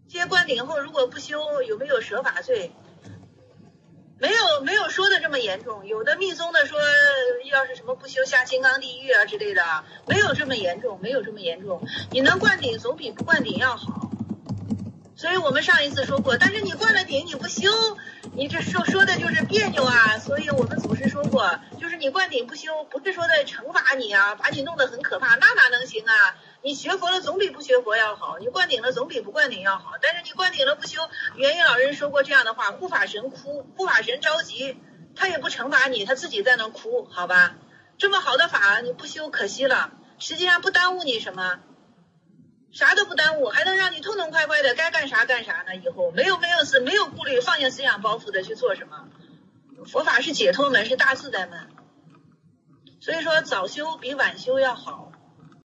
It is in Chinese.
接灌顶后如果不修，有没有舍法罪？没有说的这么严重。有的密宗的说，要是什么不修下金刚地狱啊之类的，没有这么严重，没有这么严重。你能灌顶总比不灌顶要好。所以我们上一次说过，但是你灌了顶你不修，你这说的就是别扭啊。所以我们祖师说过，就是你灌顶不修，不是说的惩罚你啊，把你弄得很可怕，那哪能行啊？你学佛了总比不学佛要好，你灌顶了总比不灌顶要好。但是你灌顶了不修，圆圆老人说过这样的话，护法神哭，护法神着急，他也不惩罚你，他自己在那哭，好吧？这么好的法你不修可惜了，实际上不耽误你什么，啥都不耽误，还能让你痛痛快快的该干啥干啥呢。以后没有顾虑，放下思想包袱的去做什么。佛法是解脱门，是大自在门，所以说早修比晚修要好。